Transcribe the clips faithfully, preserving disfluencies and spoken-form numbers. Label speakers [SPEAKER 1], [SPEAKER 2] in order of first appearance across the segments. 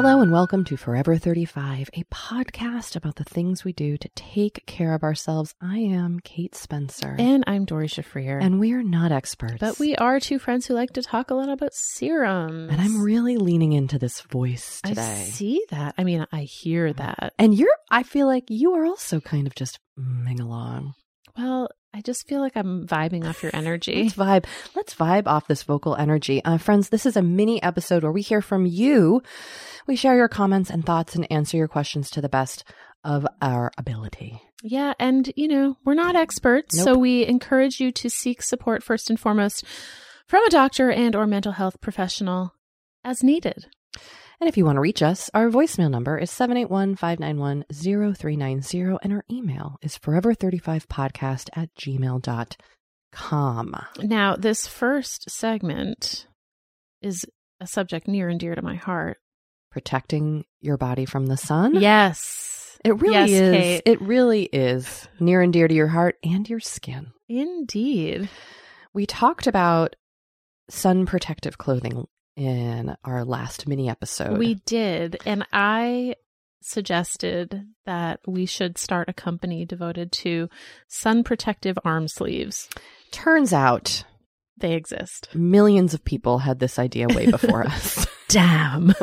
[SPEAKER 1] Hello and welcome to Forever thirty-five, a podcast about the things we do to take care of ourselves. I am Kate Spencer.
[SPEAKER 2] And I'm Dory Shafrir.
[SPEAKER 1] And we are not experts.
[SPEAKER 2] But we are two friends who like to talk a lot about serums.
[SPEAKER 1] And I'm really leaning into this voice today.
[SPEAKER 2] I see that. I mean, I hear that.
[SPEAKER 1] And you're, I feel like you are also kind of just moving along.
[SPEAKER 2] Well, I just feel like I'm vibing off your energy.
[SPEAKER 1] Let's vibe. Let's vibe off this vocal energy. Uh, friends, this is a mini episode where we hear from you. We share your comments and thoughts and answer your questions to the best of our ability.
[SPEAKER 2] Yeah. And, you know, we're not experts.
[SPEAKER 1] Nope.
[SPEAKER 2] So we encourage you to seek support first and foremost from a doctor and or mental health professional as needed.
[SPEAKER 1] And if you want to reach us, our voicemail number is seven eight one, five nine one, zero three nine zero, and our email is forever thirty-five podcast at gmail dot com.
[SPEAKER 2] Now, this first segment is a subject near and dear to my heart.
[SPEAKER 1] Protecting your body from the sun?
[SPEAKER 2] Yes.
[SPEAKER 1] It really
[SPEAKER 2] yes,
[SPEAKER 1] is.
[SPEAKER 2] Kate.
[SPEAKER 1] It really is near and dear to your heart and your skin.
[SPEAKER 2] Indeed.
[SPEAKER 1] We talked about sun protective clothing in our last mini episode.
[SPEAKER 2] We did. And I suggested that we should start a company devoted to sun protective arm sleeves.
[SPEAKER 1] Turns out
[SPEAKER 2] they exist.
[SPEAKER 1] Millions of people had this idea way before us.
[SPEAKER 2] Damn.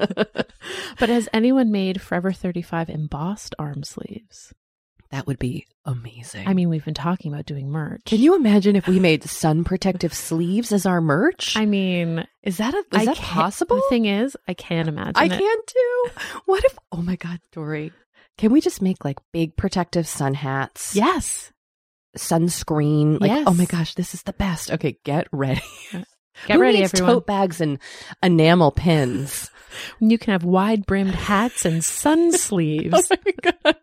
[SPEAKER 2] But has anyone made Forever thirty-five embossed arm sleeves?
[SPEAKER 1] That would be amazing.
[SPEAKER 2] I mean, we've been talking about doing merch.
[SPEAKER 1] Can you imagine if we made sun protective sleeves as our merch?
[SPEAKER 2] I mean,
[SPEAKER 1] is that a, is
[SPEAKER 2] I
[SPEAKER 1] that possible?
[SPEAKER 2] The thing is, I can't imagine
[SPEAKER 1] I
[SPEAKER 2] it.
[SPEAKER 1] can too. What if, oh my God, Dory, can we just make like big protective sun hats?
[SPEAKER 2] Yes.
[SPEAKER 1] Sunscreen. Like,
[SPEAKER 2] yes.
[SPEAKER 1] Oh my gosh, this is the best. Okay, get ready.
[SPEAKER 2] Get
[SPEAKER 1] Who
[SPEAKER 2] ready,
[SPEAKER 1] needs
[SPEAKER 2] everyone.
[SPEAKER 1] Tote bags and enamel pins.
[SPEAKER 2] You can have wide brimmed hats and sun sleeves.
[SPEAKER 1] Oh my God.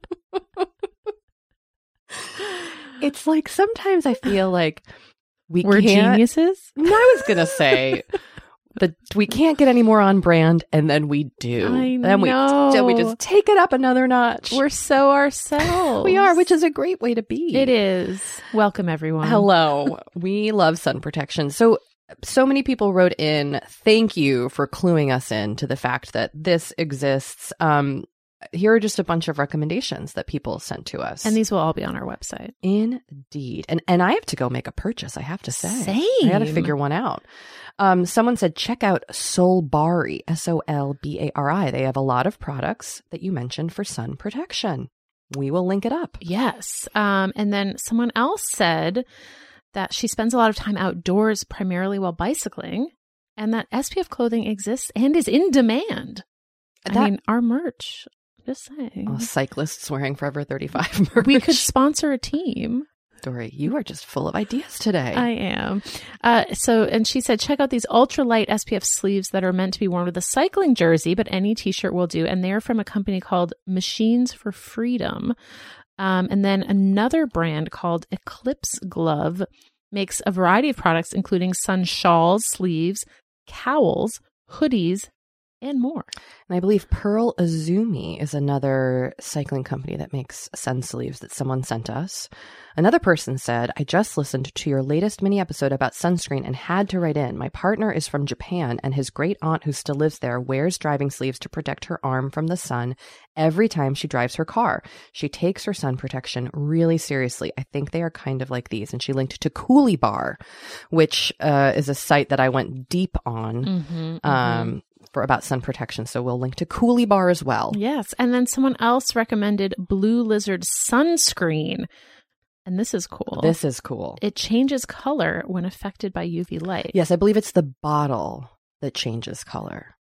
[SPEAKER 1] It's like sometimes I feel like we
[SPEAKER 2] We're
[SPEAKER 1] can't,
[SPEAKER 2] geniuses.
[SPEAKER 1] I was gonna say that we can't get any more on brand, and then we do.
[SPEAKER 2] I
[SPEAKER 1] then we
[SPEAKER 2] know.
[SPEAKER 1] then we just take it up another notch.
[SPEAKER 2] We're so ourselves.
[SPEAKER 1] We are, which is a great way to be.
[SPEAKER 2] It is. Welcome, everyone.
[SPEAKER 1] Hello. We love sun protection. So so many people wrote in. Thank you for cluing us in to the fact that this exists. Um, Here are just a bunch of recommendations that people sent to us.
[SPEAKER 2] And these will all be on our website.
[SPEAKER 1] Indeed. And and I have to go make a purchase, I have to say.
[SPEAKER 2] Same.
[SPEAKER 1] I got to figure one out. Um, someone said, check out Solbari, S O L B A R I. They have a lot of products that you mentioned for sun protection. We will link it up.
[SPEAKER 2] Yes. Um, and then someone else said that she spends a lot of time outdoors, primarily while bicycling, and that S P F clothing exists and is in demand.
[SPEAKER 1] That-
[SPEAKER 2] I mean, our merch... Just saying.
[SPEAKER 1] Oh, cyclists wearing Forever thirty-five merch.
[SPEAKER 2] We could sponsor a team.
[SPEAKER 1] Dory, you are just full of ideas today.
[SPEAKER 2] I am. Uh, so, and she said, check out these ultralight S P F sleeves that are meant to be worn with a cycling jersey, but any t-shirt will do. And they're from a company called Machines for Freedom. Um, and then another brand called Eclipse Glove makes a variety of products, including sun shawls, sleeves, cowls, hoodies, and more.
[SPEAKER 1] And I believe Pearl Azumi is another cycling company that makes sun sleeves that someone sent us. Another person said, I just listened to your latest mini episode about sunscreen and had to write in. My partner is from Japan and his great aunt who still lives there wears driving sleeves to protect her arm from the sun every time she drives her car. She takes her sun protection really seriously. I think they are kind of like these. And she linked to Coolie Bar, which uh, is a site that I went deep on.
[SPEAKER 2] Mm-hmm, mm-hmm.
[SPEAKER 1] Um, for about sun protection. So we'll link to Coolie Bar as well.
[SPEAKER 2] Yes. And then someone else recommended Blue Lizard sunscreen. And this is cool.
[SPEAKER 1] This is cool.
[SPEAKER 2] It changes color when affected by U V light.
[SPEAKER 1] Yes, I believe it's the bottle that changes color.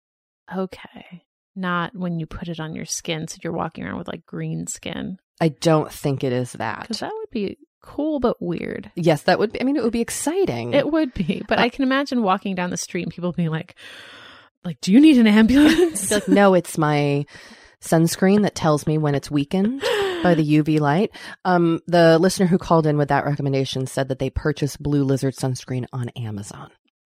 [SPEAKER 2] Okay. Not when you put it on your skin. So you're walking around with like green skin.
[SPEAKER 1] I don't think it is that.
[SPEAKER 2] Because that would be cool, but weird.
[SPEAKER 1] Yes, that would be, I mean, it would be exciting.
[SPEAKER 2] It would be. But
[SPEAKER 1] Uh,
[SPEAKER 2] I can imagine walking down the street and people being like, like, do you need an ambulance?
[SPEAKER 1] Like, no, it's my sunscreen that tells me when it's weakened by the U V light. Um, the listener who called in with that recommendation said that they purchased Blue Lizard sunscreen on Amazon.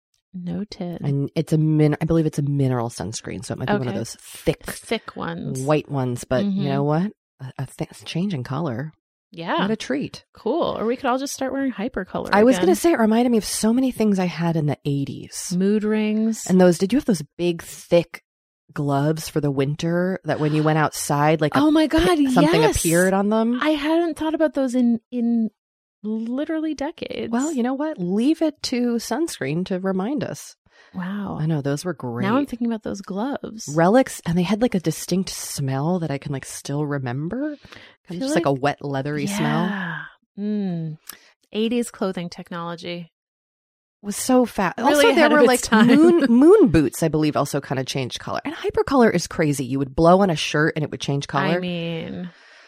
[SPEAKER 2] Noted.
[SPEAKER 1] And it's a min, I believe it's a mineral sunscreen. So it might be one of
[SPEAKER 2] Okay.
[SPEAKER 1] those thick,
[SPEAKER 2] Thick ones.
[SPEAKER 1] white ones. But
[SPEAKER 2] Mhm.
[SPEAKER 1] you know what? A, a th- change in color.
[SPEAKER 2] Yeah.
[SPEAKER 1] What a treat.
[SPEAKER 2] Cool. Or we could all just start wearing hypercolor.
[SPEAKER 1] I was
[SPEAKER 2] again.
[SPEAKER 1] going to say, it reminded me of so many things I had in the eighties.
[SPEAKER 2] Mood rings.
[SPEAKER 1] And those, did you have those big, thick gloves for the winter that when you went outside, like, a,
[SPEAKER 2] oh my God,
[SPEAKER 1] something
[SPEAKER 2] yes.
[SPEAKER 1] appeared on them.
[SPEAKER 2] I hadn't thought about those in, in literally decades.
[SPEAKER 1] Well, you know what? Leave it to sunscreen to remind us.
[SPEAKER 2] Wow.
[SPEAKER 1] I know, those were great.
[SPEAKER 2] Now I'm thinking about those gloves.
[SPEAKER 1] Relics, and they had like a distinct smell that I can like still remember. Kind of just like, like a wet, leathery
[SPEAKER 2] yeah.
[SPEAKER 1] smell.
[SPEAKER 2] Mm. eighties clothing technology.
[SPEAKER 1] Was so fast.
[SPEAKER 2] Really
[SPEAKER 1] also, there
[SPEAKER 2] ahead of
[SPEAKER 1] were
[SPEAKER 2] its
[SPEAKER 1] like
[SPEAKER 2] time.
[SPEAKER 1] moon moon boots, I believe, also kind of changed color. And hypercolor is crazy. You would blow on a shirt and it would change color.
[SPEAKER 2] I mean,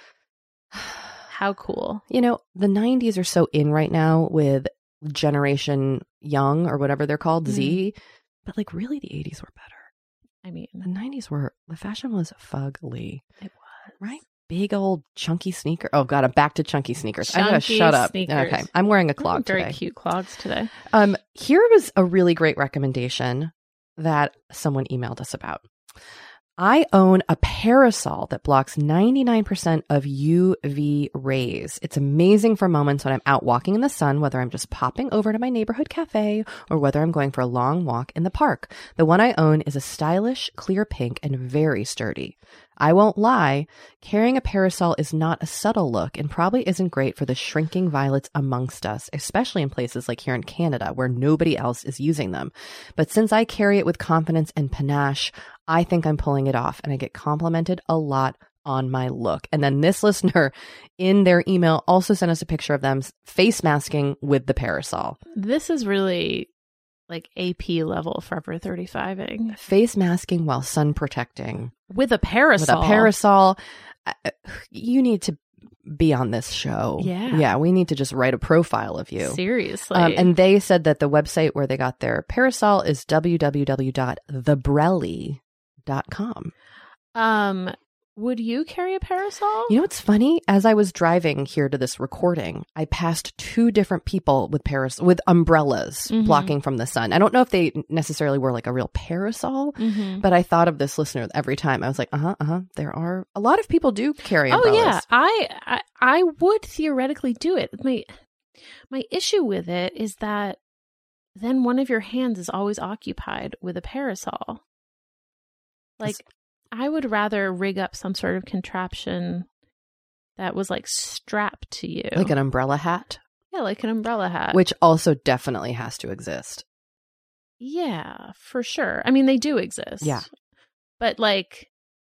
[SPEAKER 2] how cool.
[SPEAKER 1] You know, the nineties are so in right now with Generation Young or whatever they're called, mm. Z. But like really the eighties were better.
[SPEAKER 2] I mean,
[SPEAKER 1] the nineties were, the fashion was fugly.
[SPEAKER 2] It was.
[SPEAKER 1] Right? Big old chunky sneaker. Oh God, I'm back to chunky sneakers.
[SPEAKER 2] Chunky
[SPEAKER 1] I'm gonna shut up.
[SPEAKER 2] Sneakers.
[SPEAKER 1] Okay, I'm wearing a clog
[SPEAKER 2] very
[SPEAKER 1] today.
[SPEAKER 2] Cute clogs today.
[SPEAKER 1] Um, here was a really great recommendation that someone emailed us about. I own a parasol that blocks ninety-nine percent of U V rays. It's amazing for moments when I'm out walking in the sun, whether I'm just popping over to my neighborhood cafe or whether I'm going for a long walk in the park. The one I own is a stylish, clear pink and very sturdy. I won't lie, carrying a parasol is not a subtle look and probably isn't great for the shrinking violets amongst us, especially in places like here in Canada where nobody else is using them. But since I carry it with confidence and panache, I think I'm pulling it off and I get complimented a lot on my look. And then this listener in their email also sent us a picture of them face masking with the parasol.
[SPEAKER 2] This is really like A P level Forever thirty-five-ing.
[SPEAKER 1] Face masking while sun protecting.
[SPEAKER 2] With a parasol.
[SPEAKER 1] With a parasol. You need to be on this show.
[SPEAKER 2] Yeah.
[SPEAKER 1] Yeah, we need to just write a profile of you.
[SPEAKER 2] Seriously.
[SPEAKER 1] Um, and they said that the website where they got their parasol is w w w dot the brelly dot com.
[SPEAKER 2] Um, would you carry a parasol?
[SPEAKER 1] You know what's funny? As I was driving here to this recording, I passed two different people with paras with umbrellas mm-hmm. blocking from the sun. I don't know if they necessarily were like a real parasol, mm-hmm. but I thought of this listener every time. I was like, uh-huh, uh-huh. There are a lot of people do carry umbrellas.
[SPEAKER 2] Oh yeah, I, I I would theoretically do it. My my issue with it is that then one of your hands is always occupied with a parasol. Like, I would rather rig up some sort of contraption that was like strapped to you.
[SPEAKER 1] Like an umbrella hat?
[SPEAKER 2] Yeah, like an umbrella hat.
[SPEAKER 1] Which also definitely has to exist.
[SPEAKER 2] Yeah, for sure. I mean, they do exist.
[SPEAKER 1] Yeah.
[SPEAKER 2] But like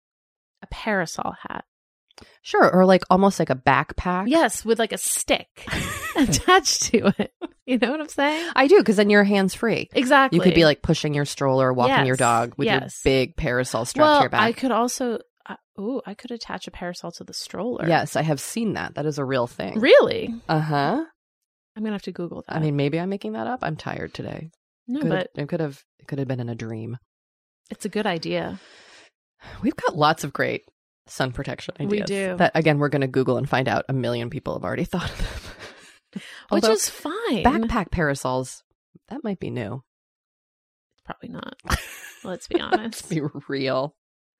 [SPEAKER 2] a parasol hat.
[SPEAKER 1] Sure, or like almost like a backpack.
[SPEAKER 2] Yes, with like a stick attached to it. You know what I'm saying?
[SPEAKER 1] I do, because then you're hands free.
[SPEAKER 2] Exactly.
[SPEAKER 1] You could be like pushing your stroller, walking
[SPEAKER 2] yes.
[SPEAKER 1] your dog with
[SPEAKER 2] yes.
[SPEAKER 1] your big parasol strapped
[SPEAKER 2] well,
[SPEAKER 1] to your back.
[SPEAKER 2] I could also, uh, oh, I could attach a parasol to the stroller.
[SPEAKER 1] Yes, I have seen that. That is a real thing.
[SPEAKER 2] Really?
[SPEAKER 1] Uh-huh.
[SPEAKER 2] I'm gonna have to Google that.
[SPEAKER 1] I mean, maybe I'm making that up. I'm tired today.
[SPEAKER 2] No,
[SPEAKER 1] could
[SPEAKER 2] but
[SPEAKER 1] have, it could have it could have been in a dream.
[SPEAKER 2] It's a good idea.
[SPEAKER 1] We've got lots of great sun protection ideas.
[SPEAKER 2] We do.
[SPEAKER 1] That, again, we're going to Google and find out a million people have already thought of them.
[SPEAKER 2] Which is fine.
[SPEAKER 1] Backpack parasols, that might be new.
[SPEAKER 2] Probably not. Let's be honest.
[SPEAKER 1] Let's be real.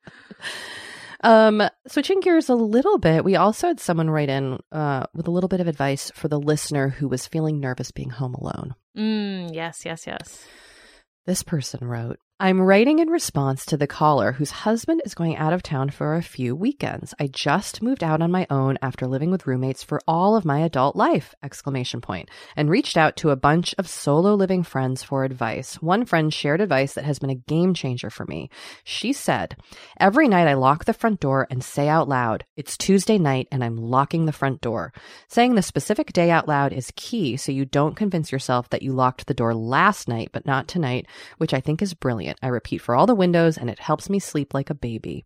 [SPEAKER 1] Um, switching gears a little bit, we also had someone write in uh, with a little bit of advice for the listener who was feeling nervous being home alone.
[SPEAKER 2] Mm, yes, yes, yes.
[SPEAKER 1] This person wrote, I'm writing in response to the caller whose husband is going out of town for a few weekends. I just moved out on my own after living with roommates for all of my adult life, exclamation point, and reached out to a bunch of solo living friends for advice. One friend shared advice that has been a game changer for me. She said, every night I lock the front door and say out loud, it's Tuesday night and I'm locking the front door. Saying the specific day out loud is key so you don't convince yourself that you locked the door last night but not tonight, which I think is brilliant. I repeat for all the windows and it helps me sleep like a baby.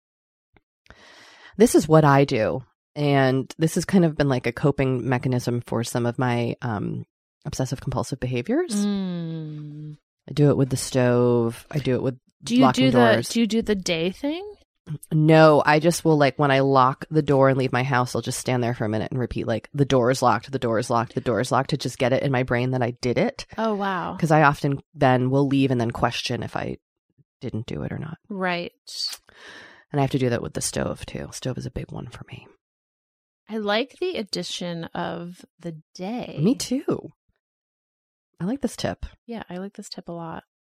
[SPEAKER 1] This is what I do. And this has kind of been like a coping mechanism for some of my um, obsessive compulsive behaviors.
[SPEAKER 2] Mm.
[SPEAKER 1] I do it with the stove. I do it with
[SPEAKER 2] do you
[SPEAKER 1] locking
[SPEAKER 2] do
[SPEAKER 1] doors.
[SPEAKER 2] The, do you do the day thing?
[SPEAKER 1] No, I just will, like, when I lock the door and leave my house, I'll just stand there for a minute and repeat, like, the door is locked, the door is locked, the door is locked, to just get it in my brain that I did it.
[SPEAKER 2] Oh, wow.
[SPEAKER 1] Because I often then will leave and then question if I didn't do it or not.
[SPEAKER 2] Right.
[SPEAKER 1] And I have to do that with the stove, too. Stove is a big one for me.
[SPEAKER 2] I like the addition of the day.
[SPEAKER 1] Me, too. I like this tip.
[SPEAKER 2] Yeah, I like this tip a lot.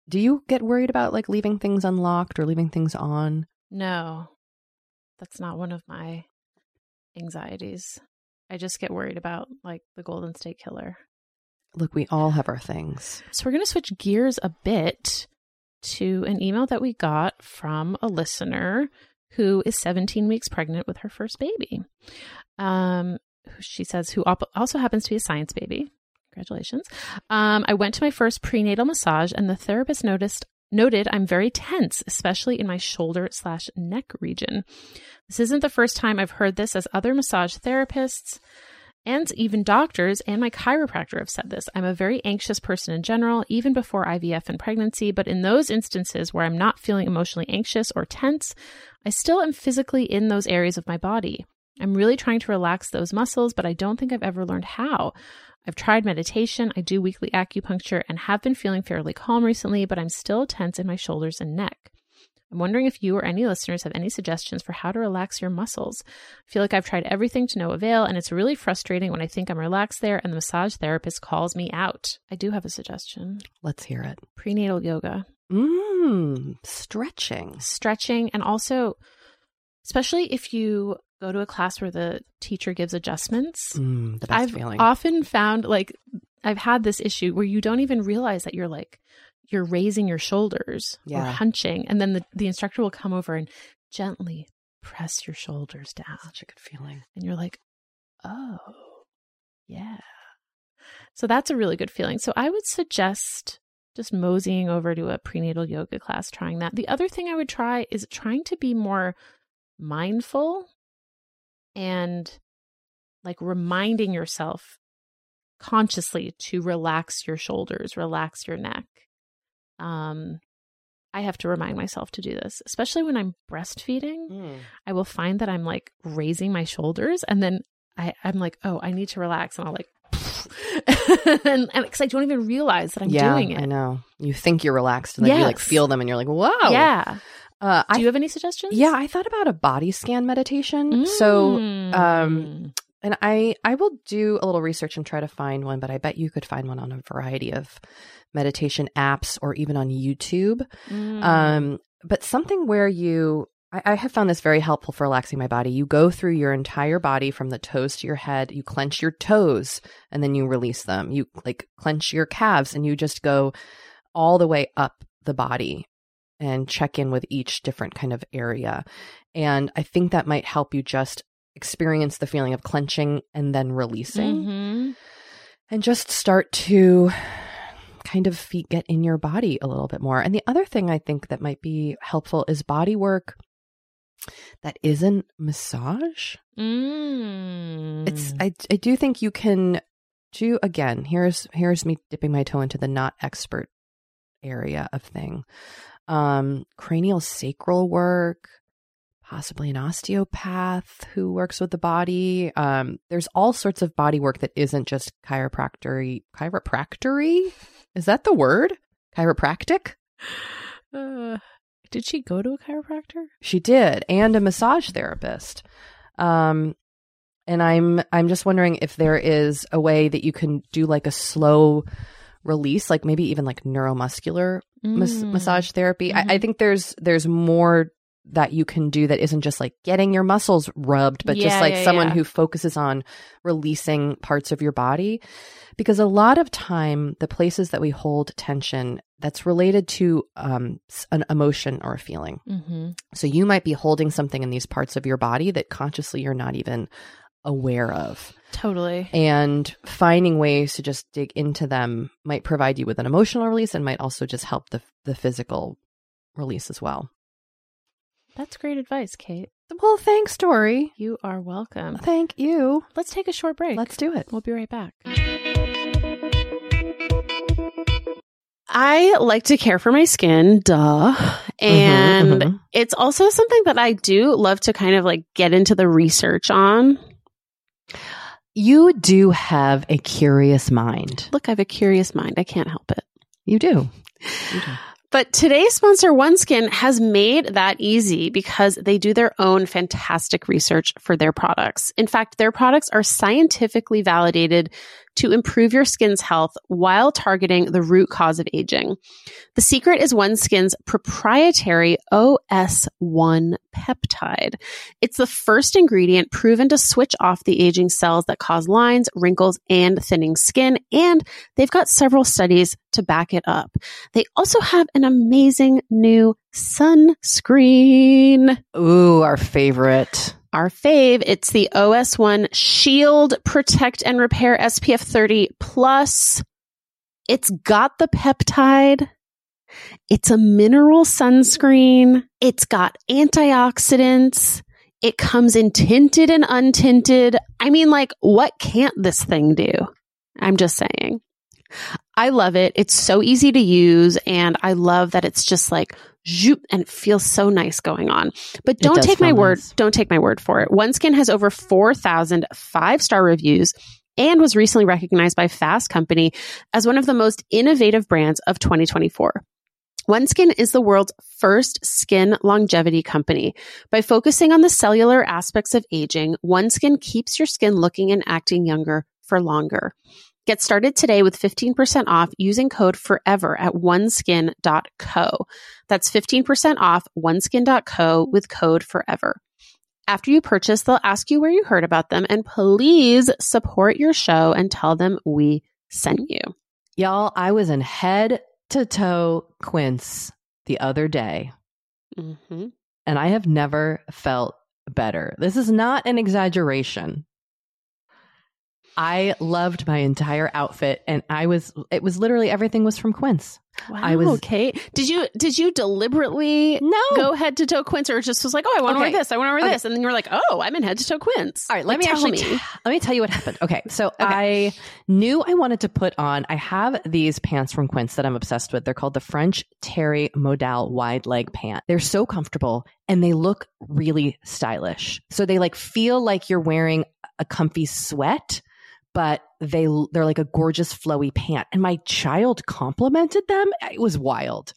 [SPEAKER 1] do you get worried about like leaving things unlocked or leaving things on?
[SPEAKER 2] No, that's not one of my anxieties. I just get worried about like the Golden State Killer.
[SPEAKER 1] Look, we all have our things.
[SPEAKER 2] So we're going to switch gears a bit to an email that we got from a listener who is seventeen weeks pregnant with her first baby. Um, she says, who op- also happens to be a science baby. Congratulations. Um, I went to my first prenatal massage and the therapist noticed noted I'm very tense, especially in my shoulder slash neck region. This isn't the first time I've heard this, as other massage therapists and even doctors and my chiropractor have said this. I'm a very anxious person in general, even before I V F and pregnancy, but in those instances where I'm not feeling emotionally anxious or tense, I still am physically in those areas of my body. I'm really trying to relax those muscles, but I don't think I've ever learned how. I've tried meditation, I do weekly acupuncture, and have been feeling fairly calm recently, but I'm still tense in my shoulders and neck. I'm wondering if you or any listeners have any suggestions for how to relax your muscles. I feel like I've tried everything to no avail, and it's really frustrating when I think I'm relaxed there and the massage therapist calls me out. I do have a suggestion.
[SPEAKER 1] Let's hear it.
[SPEAKER 2] Prenatal yoga.
[SPEAKER 1] Mmm, stretching.
[SPEAKER 2] Stretching, and also, especially if you go to a class where the teacher gives adjustments.
[SPEAKER 1] Mm, the best
[SPEAKER 2] I've
[SPEAKER 1] feeling.
[SPEAKER 2] often found, like, I've had this issue where you don't even realize that you're like, you're raising your shoulders
[SPEAKER 1] Yeah.
[SPEAKER 2] or hunching. And then the, the instructor will come over and gently press your shoulders down.
[SPEAKER 1] Such a good feeling.
[SPEAKER 2] And you're like, oh, yeah. So that's a really good feeling. So I would suggest just moseying over to a prenatal yoga class, trying that. The other thing I would try is trying to be more mindful and like reminding yourself consciously to relax your shoulders, relax your neck. Um, I have to remind myself to do this, especially when I'm breastfeeding.
[SPEAKER 1] Mm.
[SPEAKER 2] I will find that I'm like raising my shoulders, and then I, I'm like, oh, I need to relax. And I'll like, and because I don't even realize that I'm
[SPEAKER 1] yeah,
[SPEAKER 2] doing it.
[SPEAKER 1] I know. You think you're relaxed and then
[SPEAKER 2] Yes.
[SPEAKER 1] you like feel them and you're like, whoa.
[SPEAKER 2] Yeah.
[SPEAKER 1] Uh,
[SPEAKER 2] Do
[SPEAKER 1] I,
[SPEAKER 2] you have any suggestions?
[SPEAKER 1] yeah, I thought about a body scan meditation. So,
[SPEAKER 2] Mm.
[SPEAKER 1] um, and I, I will do a little research and try to find one, but I bet you could find one on a variety of meditation apps or even on YouTube.
[SPEAKER 2] Mm.
[SPEAKER 1] Um, but something where you, I, I have found this very helpful for relaxing my body. You go through your entire body from the toes to your head. You clench your toes and then you release them. You like clench your calves and you just go all the way up the body and check in with each different kind of area. And I think that might help you just experience the feeling of clenching and then releasing
[SPEAKER 2] Mhm.
[SPEAKER 1] and just start to kind of feet get in your body a little bit more. And the other thing I think that might be helpful is body work that isn't massage.
[SPEAKER 2] Mm.
[SPEAKER 1] It's I I do think you can do, again, here's here's me dipping my toe into the not expert area of thing. Um, cranial sacral work, possibly an osteopath who works with the body. Um, there's all sorts of body work that isn't just chiropractory. Chiropractory? Is that the word? Chiropractic?
[SPEAKER 2] Uh, did she go to a chiropractor?
[SPEAKER 1] She did, and a massage therapist. Um, and I'm I'm just wondering if there is a way that you can do like a slow release, like maybe even like neuromuscular mas-
[SPEAKER 2] Mm.
[SPEAKER 1] massage therapy.
[SPEAKER 2] Mhm.
[SPEAKER 1] I, I think there's there's more that you can do that isn't just like getting your muscles rubbed, but just
[SPEAKER 2] Yeah,
[SPEAKER 1] like
[SPEAKER 2] yeah,
[SPEAKER 1] someone
[SPEAKER 2] yeah.
[SPEAKER 1] who focuses on releasing parts of your body. Because a lot of time, the places that we hold tension, that's related to um, s- an emotion or a feeling.
[SPEAKER 2] Mm-hmm.
[SPEAKER 1] So you might be holding something in these parts of your body that consciously you're not even aware of.
[SPEAKER 2] Totally.
[SPEAKER 1] And finding ways to just dig into them might provide you with an emotional release and might also just help the the physical release as well.
[SPEAKER 2] That's great advice, Kate.
[SPEAKER 1] Well, thanks, Dory.
[SPEAKER 2] You are welcome.
[SPEAKER 1] Thank you.
[SPEAKER 2] Let's take a short break.
[SPEAKER 1] Let's do it.
[SPEAKER 2] We'll be right back.
[SPEAKER 3] I like to care for my skin, duh. And
[SPEAKER 1] Mhm, mhm.
[SPEAKER 3] it's also something that I do love to kind of like get into the research on.
[SPEAKER 1] You do have a curious mind.
[SPEAKER 3] Look, I have a curious mind. I can't help it.
[SPEAKER 1] You do. You do.
[SPEAKER 3] But today's sponsor, OneSkin, has made that easy because they do their own fantastic research for their products. In fact, their products are scientifically validated to improve your skin's health while targeting the root cause of aging. The secret is OneSkin's proprietary O S one peptide. It's the first ingredient proven to switch off the aging cells that cause lines, wrinkles, and thinning skin, and they've got several studies to back it up. They also have an amazing new sunscreen.
[SPEAKER 1] Ooh, our favorite.
[SPEAKER 3] Our fave. It's the O S one Shield Protect and Repair S P F thirty plus. It's got the peptide. It's a mineral sunscreen. It's got antioxidants. It comes in tinted and untinted. I mean, like, what can't this thing do? I'm just saying. I love it. It's so easy to use, and I love that it's just like zoop, and it feels so nice going on. But don't take my word.
[SPEAKER 1] Nice.
[SPEAKER 3] Don't take my word for it. OneSkin has over four thousand five-star reviews and was recently recognized by Fast Company as one of the most innovative brands of twenty twenty-four. OneSkin is the world's first skin longevity company. By focusing on the cellular aspects of aging, OneSkin keeps your skin looking and acting younger for longer. Get started today with fifteen percent off using code FOREVER at oneskin dot co. That's fifteen percent off oneskin dot co with code FOREVER. After you purchase, they'll ask you where you heard about them, and please support your show and tell them we sent you.
[SPEAKER 1] Y'all, I was in head to toe Quince the other day,
[SPEAKER 3] Mm-hmm.
[SPEAKER 1] and I have never felt better. This is not an exaggeration. I loved my entire outfit, and I was, it was literally everything was from Quince.
[SPEAKER 3] Wow,
[SPEAKER 1] I was
[SPEAKER 3] okay. Did you did you deliberately
[SPEAKER 1] No.
[SPEAKER 3] go head to toe Quince, or just was like, oh, I want to
[SPEAKER 1] Okay.
[SPEAKER 3] wear this, I want to wear
[SPEAKER 1] Okay.
[SPEAKER 3] this, and then you were like, oh, I'm in head to toe Quince.
[SPEAKER 1] All right, let
[SPEAKER 3] Like,
[SPEAKER 1] me
[SPEAKER 3] tell
[SPEAKER 1] actually
[SPEAKER 3] me.
[SPEAKER 1] t- let me tell you what happened. Okay, so I knew I wanted to put on. I have these pants from Quince that I'm obsessed with. They're called the French Terry Modal wide leg pant. They're so comfortable and they look really stylish. So they like feel like you're wearing a comfy sweat, but they they're like a gorgeous flowy pant. And my child complimented them. It was wild.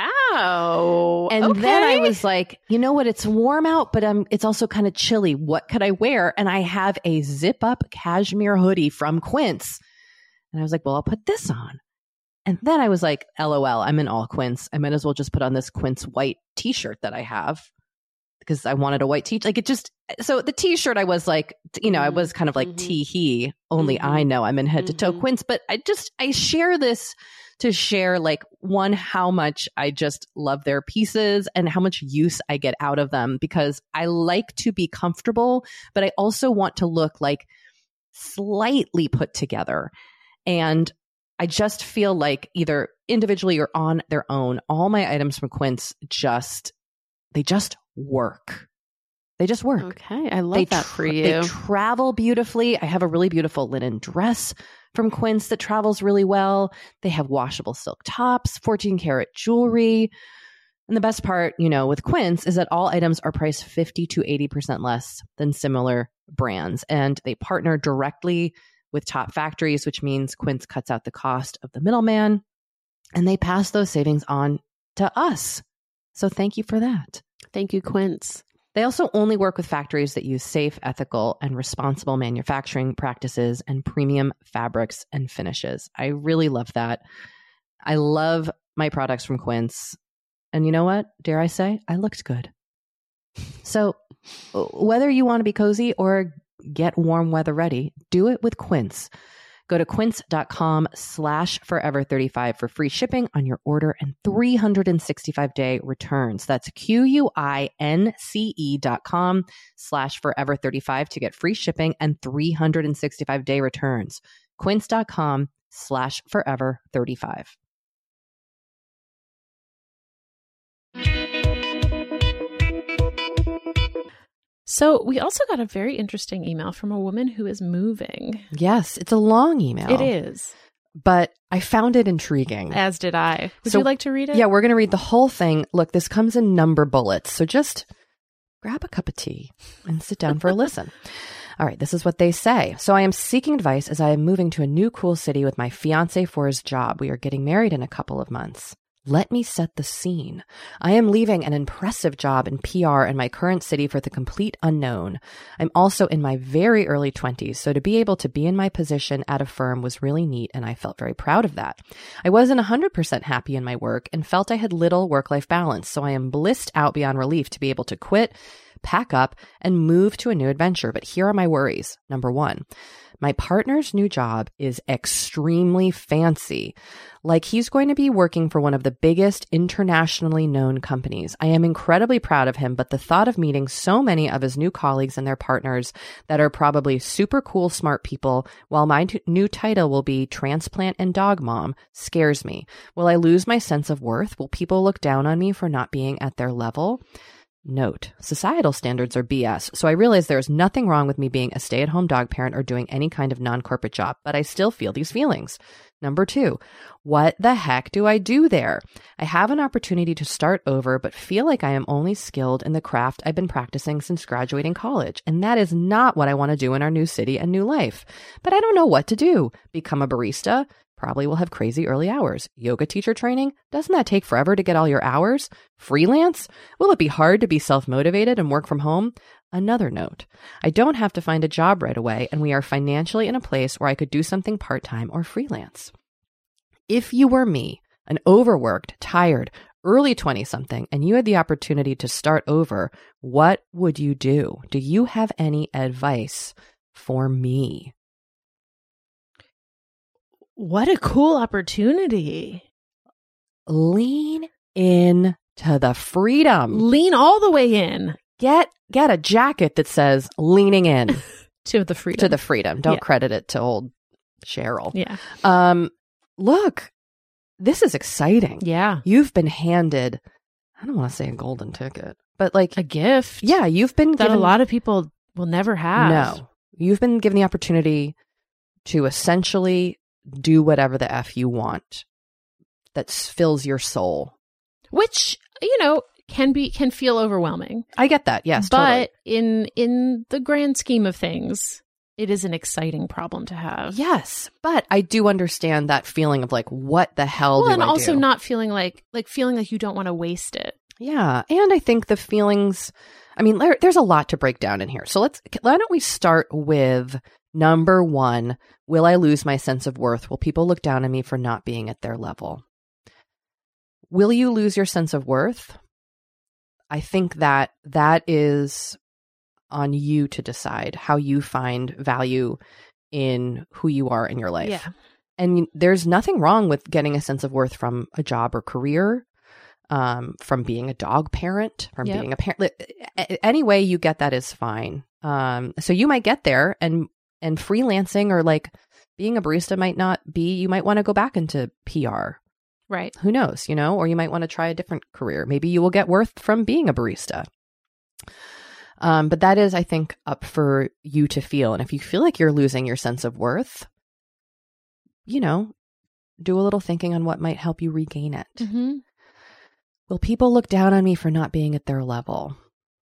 [SPEAKER 3] Wow.
[SPEAKER 1] And
[SPEAKER 3] okay.
[SPEAKER 1] then I was like, you know what? It's warm out, but um, it's also kind of chilly. What could I wear? And I have a zip up cashmere hoodie from Quince. And I was like, well, I'll put this on. And then I was like, L O L, I'm in all Quince. I might as well just put on this Quince white t-shirt that I have because I wanted a white t-shirt. Like it just, so the t-shirt I was like, you know, I was kind of like
[SPEAKER 3] Mhm.
[SPEAKER 1] tee-hee. Only
[SPEAKER 3] Mhm.
[SPEAKER 1] I know I'm in head to toe
[SPEAKER 3] Mhm.
[SPEAKER 1] Quince, but I just, I share this to share like one, how much I just love their pieces and how much use I get out of them because I like to be comfortable, but I also want to look like slightly put together. And I just feel like either individually or on their own, all my items from Quince just, they just work. They just work.
[SPEAKER 3] Okay, I love
[SPEAKER 1] They
[SPEAKER 3] that
[SPEAKER 1] tra-
[SPEAKER 3] for you.
[SPEAKER 1] They travel beautifully. I have a really beautiful linen dress from Quince that travels really well. They have washable silk tops, fourteen karat jewelry. And the best part, you know, with Quince is that all items are priced fifty to eighty percent less than similar brands. And they partner directly with top factories, which means Quince cuts out the cost of the middleman and they pass those savings on to us. So thank you for that.
[SPEAKER 3] Thank you, Quince.
[SPEAKER 1] They also only work with factories that use safe, ethical, and responsible manufacturing practices and premium fabrics and finishes. I really love that. I love my products from Quince. And you know what? Dare I say, I looked good. So whether you want to be cozy or get warm weather ready, do it with Quince. Go to quince.com slash forever 35 for free shipping on your order and three hundred sixty-five day returns. That's Q-U-I-N-C-E dot com slash forever 35 to get free shipping and three hundred sixty-five day returns. Quince.com slash forever 35.
[SPEAKER 2] So we also got a very interesting email from a woman who is moving.
[SPEAKER 1] Yes, it's a long email.
[SPEAKER 2] It is.
[SPEAKER 1] But I found it intriguing.
[SPEAKER 2] As did I. Would
[SPEAKER 1] So-
[SPEAKER 2] you like to read it?
[SPEAKER 1] Yeah, we're going to read the whole thing. Look, this comes in number bullets. So just grab a cup of tea and sit down for a listen. All right, this is what they say. So I am seeking advice as I am moving to a new cool city with my fiance for his job. We are getting married in a couple of months. Let me set the scene. I am leaving an impressive job in P R in my current city for the complete unknown. I'm also in my very early twenties, so to be able to be in my position at a firm was really neat, and I felt very proud of that. I wasn't one hundred percent happy in my work and felt I had little work-life balance, so I am blissed out beyond relief to be able to quit, pack up, and move to a new adventure. But here are my worries. Number one, my partner's new job is extremely fancy. Like he's going to be working for one of the biggest internationally known companies. I am incredibly proud of him, but the thought of meeting so many of his new colleagues and their partners that are probably super cool, smart people, while my t- new title will be transplant and dog mom, scares me. Will I lose my sense of worth? Will people look down on me for not being at their level? Note, societal standards are B S, so I realize there is nothing wrong with me being a stay-at-home dog parent or doing any kind of non-corporate job, but I still feel these feelings. Number two, what the heck do I do there? I have an opportunity to start over, but feel like I am only skilled in the craft I've been practicing since graduating college, and that is not what I want to do in our new city and new life. But I don't know what to do. Become a barista? Probably will have crazy early hours. Yoga teacher training? Doesn't that take forever to get all your hours? Freelance? Will it be hard to be self-motivated and work from home? Another note, I don't have to find a job right away, and we are financially in a place where I could do something part-time or freelance. If you were me, an overworked, tired, early twenty-something, and you had the opportunity to start over, what would you do? Do you have any advice for me?
[SPEAKER 2] What a cool opportunity.
[SPEAKER 1] Lean in to the freedom.
[SPEAKER 2] Lean all the way in.
[SPEAKER 1] Get get a jacket that says leaning in
[SPEAKER 2] to the freedom.
[SPEAKER 1] To the freedom. Don't
[SPEAKER 2] Yeah.
[SPEAKER 1] credit it to old Cheryl.
[SPEAKER 2] Yeah.
[SPEAKER 1] Um, look, this is exciting.
[SPEAKER 2] Yeah.
[SPEAKER 1] You've been handed, I don't want to say a golden ticket, but like,
[SPEAKER 2] A gift.
[SPEAKER 1] yeah, you've been
[SPEAKER 2] That
[SPEAKER 1] given,
[SPEAKER 2] a lot of people will never have.
[SPEAKER 1] no, you've been given the opportunity to essentially do whatever the F you want that fills your soul.
[SPEAKER 2] Which, you know, can be can feel overwhelming.
[SPEAKER 1] I get that. Yes.
[SPEAKER 2] But
[SPEAKER 1] totally.
[SPEAKER 2] in in the grand scheme of things, it is an exciting problem to have.
[SPEAKER 1] Yes. But I do understand that feeling of like, what the hell
[SPEAKER 2] Well,
[SPEAKER 1] do
[SPEAKER 2] and
[SPEAKER 1] I
[SPEAKER 2] also
[SPEAKER 1] do?
[SPEAKER 2] not feeling like like feeling like you don't want to waste it.
[SPEAKER 1] Yeah. And I think the feelings, I mean, there, there's a lot to break down in here. So let's, why don't we start with number one, will I lose my sense of worth? Will people look down on me for not being at their level? Will you lose your sense of worth? I think that that is on you to decide how you find value in who you are in your life.
[SPEAKER 2] Yeah.
[SPEAKER 1] And there's nothing wrong with getting a sense of worth from a job or career, um, from being a dog parent, from
[SPEAKER 2] Yep.
[SPEAKER 1] being a parent. Any way you get that is fine. Um, so you might get there, and and freelancing or like being a barista might not be, you might want to go back into P R.
[SPEAKER 2] Right.
[SPEAKER 1] Who knows, you know, or you might want to try a different career. Maybe you will get worth from being a barista. Um, but that is, I think, up for you to feel. And if you feel like you're losing your sense of worth, you know, do a little thinking on what might help you regain it.
[SPEAKER 2] Mm-hmm.
[SPEAKER 1] Will people look down on me for not being at their level?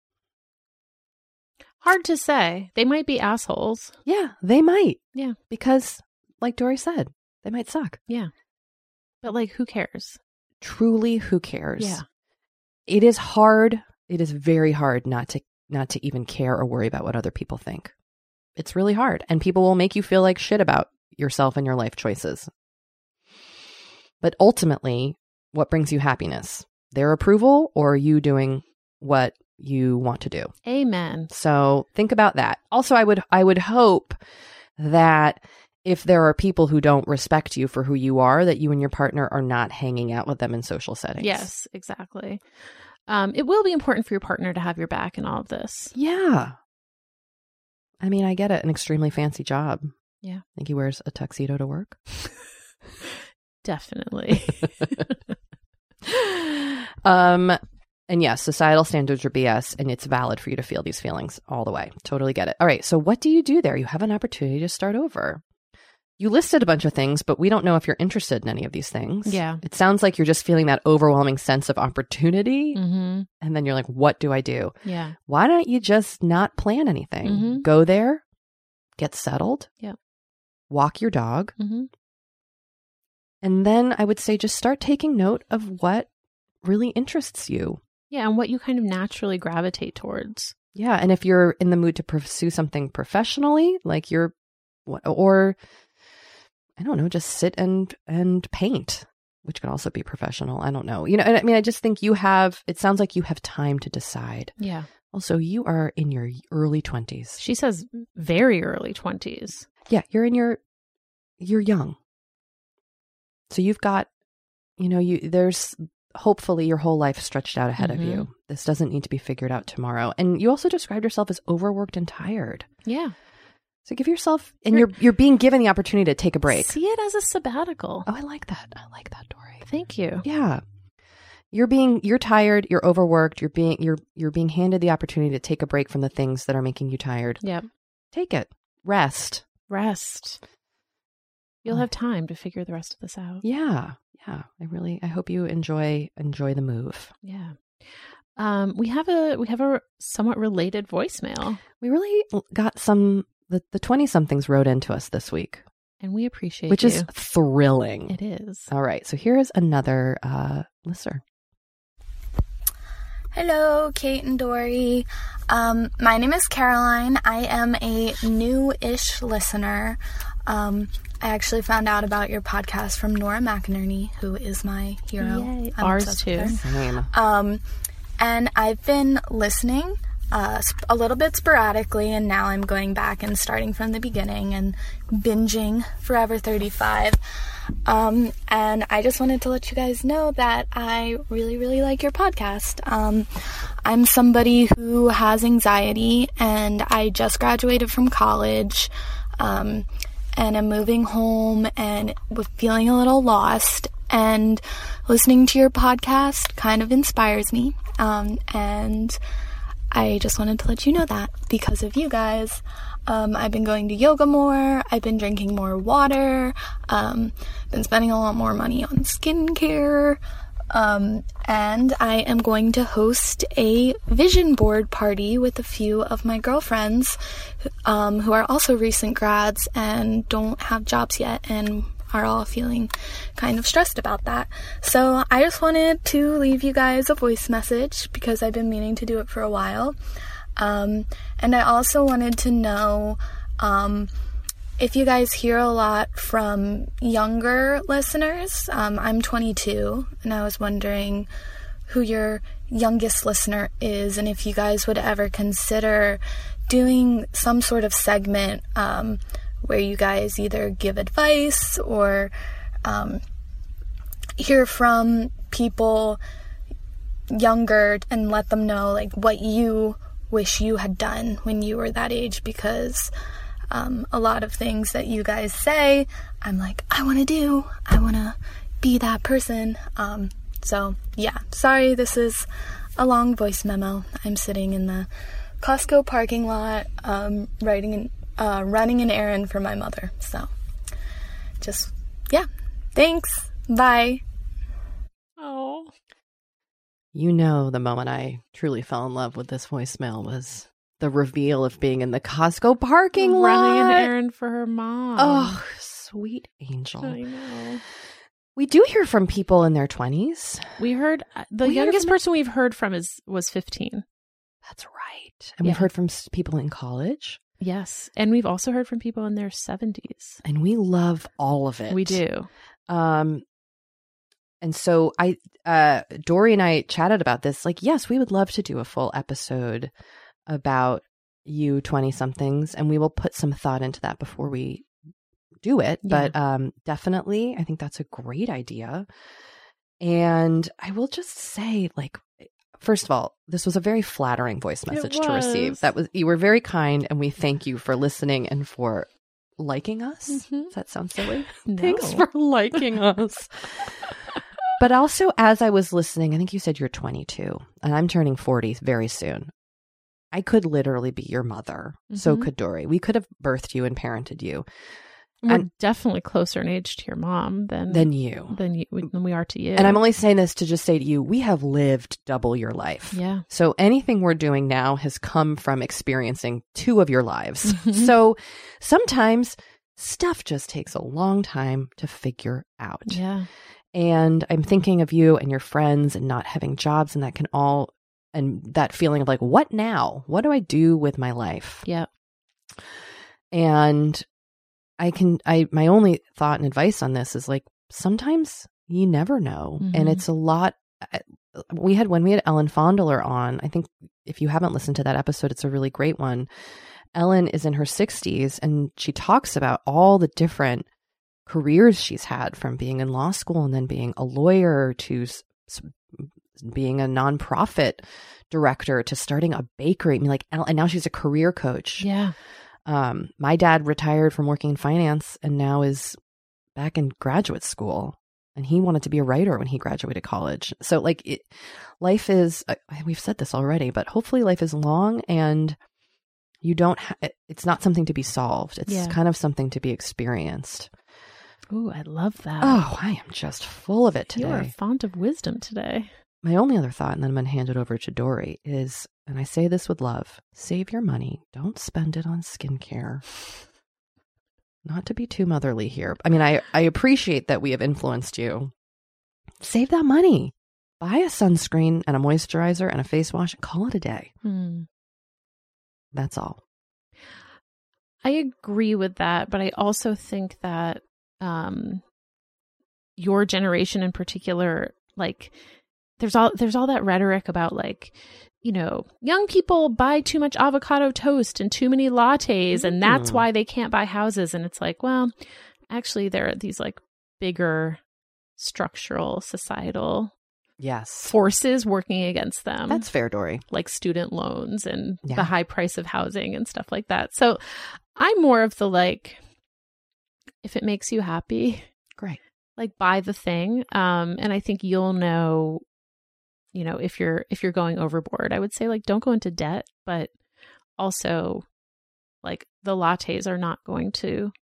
[SPEAKER 2] Hard to say. They might be assholes.
[SPEAKER 1] Yeah, they might.
[SPEAKER 2] Yeah.
[SPEAKER 1] Because, like Dory said, they might suck.
[SPEAKER 2] Yeah. But like, who cares?
[SPEAKER 1] Truly, who cares?
[SPEAKER 2] Yeah.
[SPEAKER 1] It is hard. It is very hard not to not to even care or worry about what other people think. It's really hard. And people will make you feel like shit about yourself and your life choices. But ultimately, what brings you happiness? Their approval or you doing what you want to do?
[SPEAKER 2] Amen.
[SPEAKER 1] So think about that. Also, I would I would hope that if there are people who don't respect you for who you are, that you and your partner are not hanging out with them in social settings.
[SPEAKER 2] Yes, exactly. Um, it will be important for your partner to have your back in all of this.
[SPEAKER 1] Yeah. I mean, I get it. An extremely fancy job.
[SPEAKER 2] Yeah.
[SPEAKER 1] I think he wears a tuxedo to work.
[SPEAKER 2] Definitely.
[SPEAKER 1] um, and yes, societal standards are B S, and it's valid for you to feel these feelings all the way. Totally get it. All right. So what do you do there? You have an opportunity to start over. You listed a bunch of things, but we don't know if you're interested in any of these things.
[SPEAKER 2] Yeah.
[SPEAKER 1] It sounds like you're just feeling that overwhelming sense of opportunity.
[SPEAKER 2] Mm-hmm.
[SPEAKER 1] And then you're like, what do I do?
[SPEAKER 2] Yeah.
[SPEAKER 1] Why don't you just not plan anything?
[SPEAKER 2] Mm-hmm.
[SPEAKER 1] Go there, get settled.
[SPEAKER 2] Yep.
[SPEAKER 1] Walk your dog.
[SPEAKER 2] Mm-hmm.
[SPEAKER 1] And then I would say just start taking note of what really interests you.
[SPEAKER 2] Yeah, and what you kind of naturally gravitate towards.
[SPEAKER 1] Yeah, and if you're in the mood to pursue something professionally, like you're, or I don't know, just sit and and paint, which could also be professional. I don't know. You know, I mean, I just think you have, it sounds like you have time to decide.
[SPEAKER 2] Yeah.
[SPEAKER 1] Also, you are in your early twenties.
[SPEAKER 2] She says very early twenties.
[SPEAKER 1] Yeah, you're in your, you're young. So you've got, you know, you there's hopefully your whole life stretched out ahead mm-hmm. of you. This doesn't need to be figured out tomorrow. And you also described yourself as overworked and tired.
[SPEAKER 2] Yeah.
[SPEAKER 1] So give yourself, and you're you're being given the opportunity to take a break.
[SPEAKER 2] See it as a sabbatical.
[SPEAKER 1] Oh, I like that. I like that, Dory.
[SPEAKER 2] Thank you.
[SPEAKER 1] Yeah. You're being, you're tired, you're overworked, you're being, you're, you're being handed the opportunity to take a break from the things that are making you tired.
[SPEAKER 2] Yep.
[SPEAKER 1] Take it. Rest.
[SPEAKER 2] Rest. You'll have time to figure the rest of this out.
[SPEAKER 1] Yeah. Yeah. I really, I hope you enjoy, enjoy the move.
[SPEAKER 2] Yeah. Um, we have a, we have a somewhat related voicemail.
[SPEAKER 1] We really got some, the, the twenty somethings wrote into us this week.
[SPEAKER 2] And we appreciate
[SPEAKER 1] Which
[SPEAKER 2] you.
[SPEAKER 1] is thrilling.
[SPEAKER 2] It is.
[SPEAKER 1] All right. So here is another uh, listener.
[SPEAKER 4] Hello, Kate and Dory. Um, my name is Caroline. I am a new-ish listener. Um, I actually found out about your podcast from Nora McInerney, who is my hero.
[SPEAKER 2] Yay. Ours too.
[SPEAKER 1] Same.
[SPEAKER 4] Um, and I've been listening uh, a little bit sporadically, and now I'm going back and starting from the beginning and binging Forever thirty-five. Um, and I just wanted to let you guys know that I really, really like your podcast. Um, I'm somebody who has anxiety, and I just graduated from college, um, and I'm moving home and was feeling a little lost, and listening to your podcast kind of inspires me. Um, and I just wanted to let you know that because of you guys. Um, I've been going to yoga more, I've been drinking more water, um, been spending a lot more money on skincare, um, and I am going to host a vision board party with a few of my girlfriends, um, who are also recent grads and don't have jobs yet and are all feeling kind of stressed about that. So I just wanted to leave you guys a voice message because I've been meaning to do it for a while. Um, and I also wanted to know, um, if you guys hear a lot from younger listeners. um, I'm twenty-two, and I was wondering who your youngest listener is, and if you guys would ever consider doing some sort of segment, um, where you guys either give advice or, um, hear from people younger and let them know, like, what you wish you had done when you were that age, because um, a lot of things that you guys say, I'm like, I want to do, I want to be that person. Um, so yeah, sorry, this is a long voice memo. I'm sitting in the Costco parking lot, um, writing an, uh, running an errand for my mother. So just, yeah, thanks. Bye.
[SPEAKER 2] Oh.
[SPEAKER 1] You know, the moment I truly fell in love with this voicemail was the reveal of being in the Costco parking lot.
[SPEAKER 2] Running an errand for her mom.
[SPEAKER 1] Oh, sweet angel.
[SPEAKER 2] I know.
[SPEAKER 1] We do hear from people in their twenties.
[SPEAKER 2] We heard, uh, the
[SPEAKER 1] We heard
[SPEAKER 2] youngest
[SPEAKER 1] from-
[SPEAKER 2] person we've heard from is was fifteen.
[SPEAKER 1] That's right. And
[SPEAKER 2] Yeah.
[SPEAKER 1] we've heard from s- people in college.
[SPEAKER 2] Yes. And we've also heard from people in their seventies.
[SPEAKER 1] And we love all of it.
[SPEAKER 2] We do.
[SPEAKER 1] Um, and so I, uh, Dory and I chatted about this. Like, yes, we would love to do a full episode about you twenty somethings, and we will put some thought into that before we do it.
[SPEAKER 2] Yeah.
[SPEAKER 1] But, um, definitely, I think that's a great idea. And I will just say, like, first of all, this was a very flattering voice message to receive.
[SPEAKER 2] was.
[SPEAKER 1] That was, you were very kind, and we thank you for listening and for liking us.
[SPEAKER 2] Mhm.
[SPEAKER 1] Does that sound silly?
[SPEAKER 2] No.
[SPEAKER 1] Thanks for liking us. But also, as I was listening, I think you said you're twenty-two, and I'm turning forty very soon. I could literally be your mother. So
[SPEAKER 2] Mhm.
[SPEAKER 1] could Dory. We could have birthed you and parented you.
[SPEAKER 2] We're
[SPEAKER 1] And-
[SPEAKER 2] definitely closer in age to your mom than
[SPEAKER 1] Than you.
[SPEAKER 2] than, you, than we are to you.
[SPEAKER 1] And I'm only saying this to just say to you, we have lived double your life.
[SPEAKER 2] Yeah.
[SPEAKER 1] So anything we're doing now has come from experiencing two of your lives.
[SPEAKER 2] Mhm.
[SPEAKER 1] So sometimes stuff just takes a long time to figure out.
[SPEAKER 2] Yeah.
[SPEAKER 1] And I'm thinking of you and your friends and not having jobs, and that can all, and that feeling of like, what now? What do I do with my life?
[SPEAKER 2] Yeah.
[SPEAKER 1] And I can, I, my only thought and advice on this is like, sometimes you never know.
[SPEAKER 2] Mm-hmm.
[SPEAKER 1] And it's a lot. We had, when we had Ellen Fondler on, I think if you haven't listened to that episode, it's a really great one. Ellen is in her sixties and she talks about all the different careers she's had, from being in law school and then being a lawyer to s- being a nonprofit director to starting a bakery. I mean, like, and now she's a career coach.
[SPEAKER 2] Yeah.
[SPEAKER 1] Um, my dad retired from working in finance and now is back in graduate school, and he wanted to be a writer when he graduated college. So like it, life is, uh, we've said this already, but hopefully life is long and you don't, ha- it's not something to be solved. It's
[SPEAKER 2] Yeah.
[SPEAKER 1] kind of something to be experienced.
[SPEAKER 2] Ooh, I love that.
[SPEAKER 1] Oh, I am just full of it
[SPEAKER 2] You are a
[SPEAKER 1] today.
[SPEAKER 2] font of wisdom today.
[SPEAKER 1] My only other thought, and then I'm going to hand it over to Dory, is, and I say this with love, save your money. Don't spend it on skincare. Not to be too motherly here. I mean, I, I appreciate that we have influenced you. Save that money. Buy a sunscreen and a moisturizer and a face wash and call it a day.
[SPEAKER 2] Hmm.
[SPEAKER 1] That's all.
[SPEAKER 2] I agree with that, but I also think that um, your generation in particular, like, there's all there's all that rhetoric about, like, you know, young people buy too much avocado toast and too many lattes, and that's
[SPEAKER 1] Mm.
[SPEAKER 2] why they can't buy houses. And it's like, well, actually, there are these like bigger structural, societal
[SPEAKER 1] Yes.
[SPEAKER 2] forces working against them.
[SPEAKER 1] That's fair, Dory.
[SPEAKER 2] Like student loans and
[SPEAKER 1] Yeah.
[SPEAKER 2] the high price of housing and stuff like that. So I'm more of the, like, if it makes you happy,
[SPEAKER 1] Great.
[SPEAKER 2] like, buy the thing. Um, and I think you'll know, you know, if you're, if you're going overboard. I would say, like, don't go into debt, but also, like, the lattes are not going to,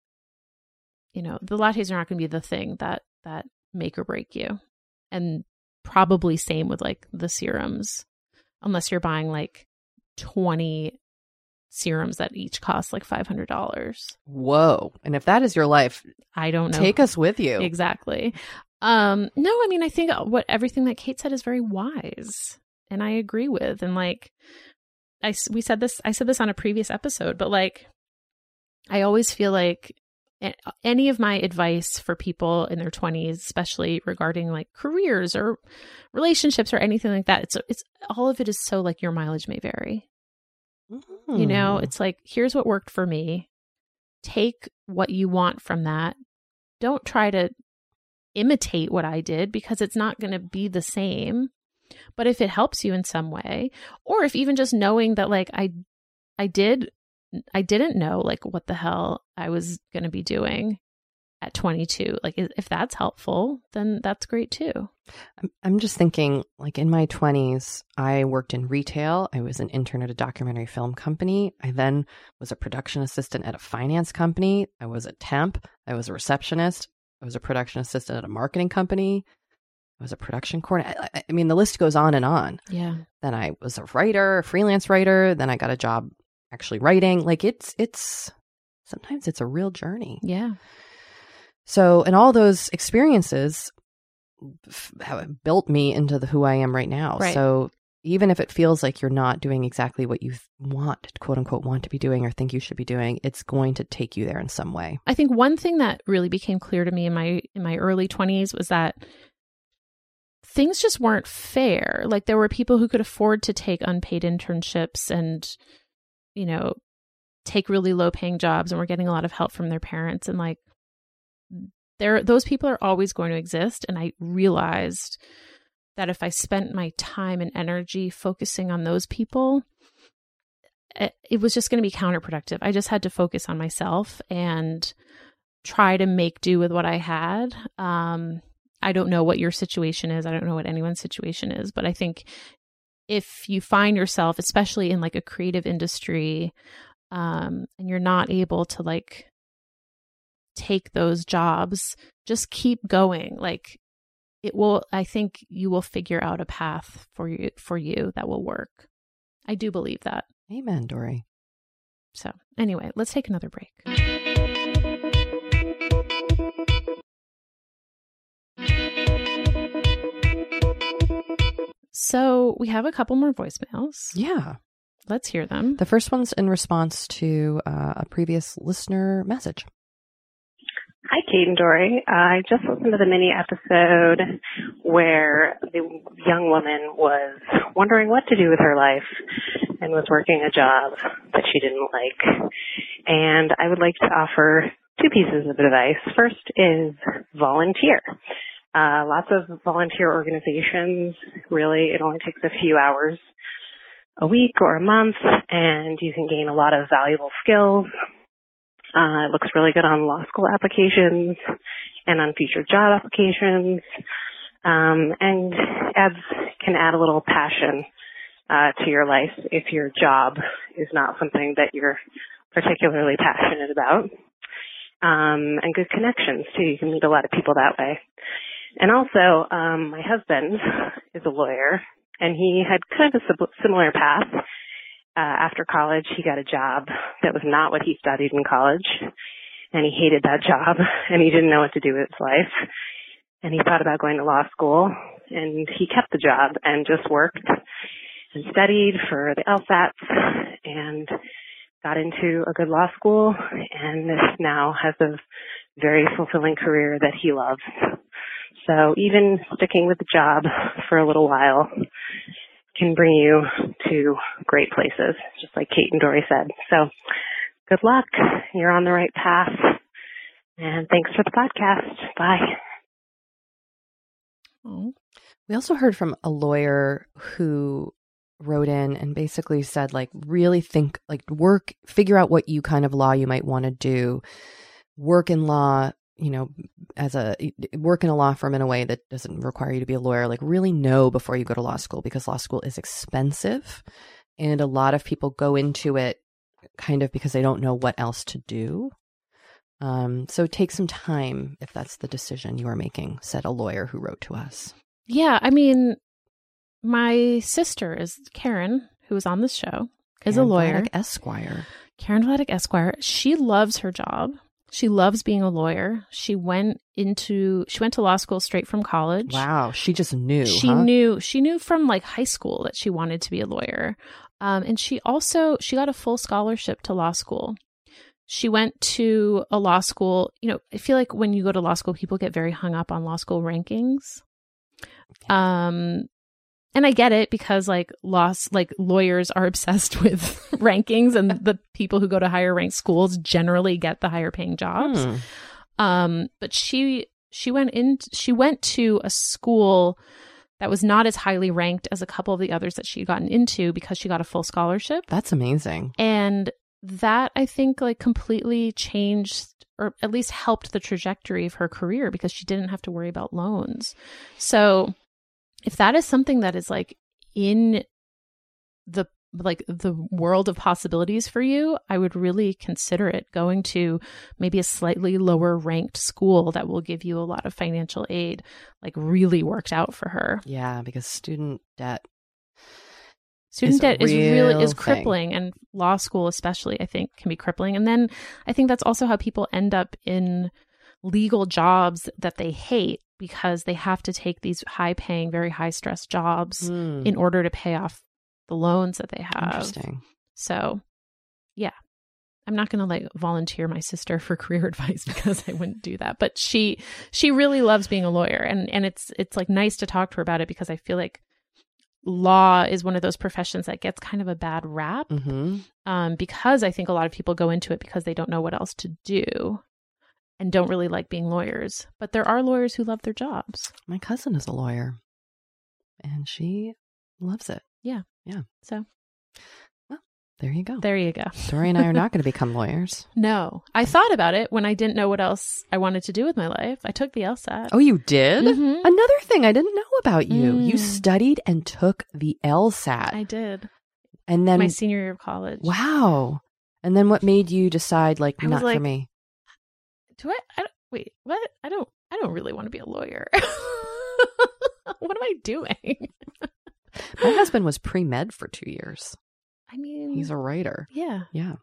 [SPEAKER 2] you know, the lattes are not going to be the thing that, that make or break you. And probably same with, like, the serums, unless you're buying like twenty serums that each cost like five hundred dollars.
[SPEAKER 1] Whoa. And if that is your life,
[SPEAKER 2] I don't know.
[SPEAKER 1] take us with you.
[SPEAKER 2] Exactly. Um, no, I mean, I think what everything that Kate said is very wise, and I agree with. And, like, I, we said this, I said this on a previous episode, but, like, I always feel like any of my advice for people in their twenties, especially regarding, like, careers or relationships or anything like that, it's, it's all of it is so, like, your mileage may vary.
[SPEAKER 1] Mm.
[SPEAKER 2] You know, it's like, here's what worked for me. Take what you want from that. Don't try to imitate what I did, because it's not going to be the same. But if it helps you in some way, or if even just knowing that, like, I, I did, I didn't know, like, what the hell I was going to be doing at twenty-two, like, if that's helpful, then that's great too.
[SPEAKER 1] I'm, I'm just thinking, like, in my twenties, I worked in retail. I was an intern at a documentary film company. I then was a production assistant at a finance company. I was a temp. I was a receptionist. I was a production assistant at a marketing company. I was a production coordinator. I, I mean, the list goes on and on.
[SPEAKER 2] Yeah.
[SPEAKER 1] Then I was a writer, a freelance writer. Then I got a job actually writing. Like, it's, it's, sometimes it's a real journey.
[SPEAKER 2] Yeah.
[SPEAKER 1] So, and all those experiences f- have built me into the who I am right now.
[SPEAKER 2] Right.
[SPEAKER 1] So even if it feels like you're not doing exactly what you want, quote unquote, want to be doing or think you should be doing, it's going to take you there in some way.
[SPEAKER 2] I think one thing that really became clear to me in my in my early twenties was that things just weren't fair. Like, there were people who could afford to take unpaid internships and, you know, take really low paying jobs and were getting a lot of help from their parents. And, like, there, those people are always going to exist. And I realized that if I spent my time and energy focusing on those people, it, it was just going to be counterproductive. I just had to focus on myself and try to make do with what I had. Um, I don't know what your situation is. I don't know what anyone's situation is, but I think if you find yourself, especially in, like, a creative industry, um, and you're not able to, like, take those jobs, just keep going. Like, it will, I think you will figure out a path for you, for you that will work. I do believe that.
[SPEAKER 1] Amen, Dory.
[SPEAKER 2] So anyway, let's take another break. So we have a couple more voicemails.
[SPEAKER 1] Yeah.
[SPEAKER 2] Let's hear them.
[SPEAKER 1] The first one's in response to uh, a previous listener message.
[SPEAKER 5] Hi, Kate and Dory. I just listened to the mini episode where the young woman was wondering what to do with her life and was working a job that she didn't like. And I would like to offer two pieces of advice. First is volunteer. Uh, lots of volunteer organizations, really, it only takes a few hours a week or a month, and you can gain a lot of valuable skills. Uh, it looks really good on law school applications and on future job applications, um, and adds can add a little passion uh, to your life if your job is not something that you're particularly passionate about, um, and good connections, too. You can meet a lot of people that way. And also, um, my husband is a lawyer, and he had kind of a similar path. Uh, after college, he got a job that was not what he studied in college, and he hated that job, and he didn't know what to do with his life. And he thought about going to law school, and he kept the job and just worked and studied for the LSATs and got into a good law school, and now has a very fulfilling career that he loves. So even sticking with the job for a little while can bring you to great places, just like Kate and Dory said. So good luck. You're on the right path. And thanks for the podcast. Bye.
[SPEAKER 1] Oh. We also heard from a lawyer who wrote in and basically said, like, really think, like, work, figure out what you kind of law you might want to do. Work in law, you know, as a work in a law firm in a way that doesn't require you to be a lawyer, like really know before you go to law school, because law school is expensive. And a lot of people go into it kind of because they don't know what else to do. Um, so take some time if that's the decision you are making, said a lawyer who wrote to us.
[SPEAKER 2] Yeah. I mean, my sister is Karen, who was on this show, is
[SPEAKER 1] Karen
[SPEAKER 2] a lawyer.
[SPEAKER 1] Vladeck Esquire.
[SPEAKER 2] Karen Vladeck Esquire. She loves her job. She loves being a lawyer. She went into, she went to law school straight from college.
[SPEAKER 1] Wow. She just knew.
[SPEAKER 2] She
[SPEAKER 1] huh?
[SPEAKER 2] knew, she knew from like high school that she wanted to be a lawyer. Um, and she also, she got a full scholarship to law school. She went to a law school. You know, I feel like when you go to law school, people get very hung up on law school rankings. Um, And I get it, because like laws, like lawyers are obsessed with rankings, and the people who go to higher ranked schools generally get the higher paying jobs.
[SPEAKER 1] Hmm.
[SPEAKER 2] Um, but she she went in she went to a school that was not as highly ranked as a couple of the others that she'd gotten into, because she got a full scholarship.
[SPEAKER 1] That's amazing.
[SPEAKER 2] And that, I think, like completely changed, or at least helped the trajectory of her career, because she didn't have to worry about loans. So if that is something that is like in the like the world of possibilities for you, I would really consider it, going to maybe a slightly lower ranked school that will give you a lot of financial aid. Like really worked out for her.
[SPEAKER 1] Yeah, because student debt
[SPEAKER 2] Student
[SPEAKER 1] is
[SPEAKER 2] debt is really is
[SPEAKER 1] thing.
[SPEAKER 2] crippling, and law school especially, I think, can be crippling. And then I think that's also how people end up in legal jobs that they hate, because they have to take these high paying, very high stress jobs
[SPEAKER 1] Mm.
[SPEAKER 2] in order to pay off the loans that they have.
[SPEAKER 1] Interesting.
[SPEAKER 2] So yeah, I'm not going to like volunteer my sister for career advice, because I wouldn't do that. But she, she really loves being a lawyer, and, and it's, it's like nice to talk to her about it, because I feel like law is one of those professions that gets kind of a bad rap.
[SPEAKER 1] Mm-hmm.
[SPEAKER 2] Um, because I think a lot of people go into it because they don't know what else to do and don't really like being lawyers. But there are lawyers who love their jobs.
[SPEAKER 1] My cousin is a lawyer, and she loves it.
[SPEAKER 2] Yeah.
[SPEAKER 1] Yeah.
[SPEAKER 2] So
[SPEAKER 1] There you go.
[SPEAKER 2] there you go.
[SPEAKER 1] Dory and I are not going to become lawyers.
[SPEAKER 2] No, I thought about it when I didn't know what else I wanted to do with my life. I took the LSAT.
[SPEAKER 1] Oh, you did?
[SPEAKER 2] Mhm.
[SPEAKER 1] Another thing I didn't know about you.
[SPEAKER 2] Mm.
[SPEAKER 1] You studied and took the LSAT.
[SPEAKER 2] I did.
[SPEAKER 1] and then
[SPEAKER 2] My senior year of college.
[SPEAKER 1] Wow. And then what made you decide, like,
[SPEAKER 2] I was
[SPEAKER 1] not for
[SPEAKER 2] like-
[SPEAKER 1] me?
[SPEAKER 2] Do I, I don't, wait, what? I don't, I don't really want to be a lawyer. What am I doing?
[SPEAKER 1] My husband was pre-med for two years.
[SPEAKER 2] I mean,
[SPEAKER 1] He's a writer.
[SPEAKER 2] yeah.
[SPEAKER 1] Yeah.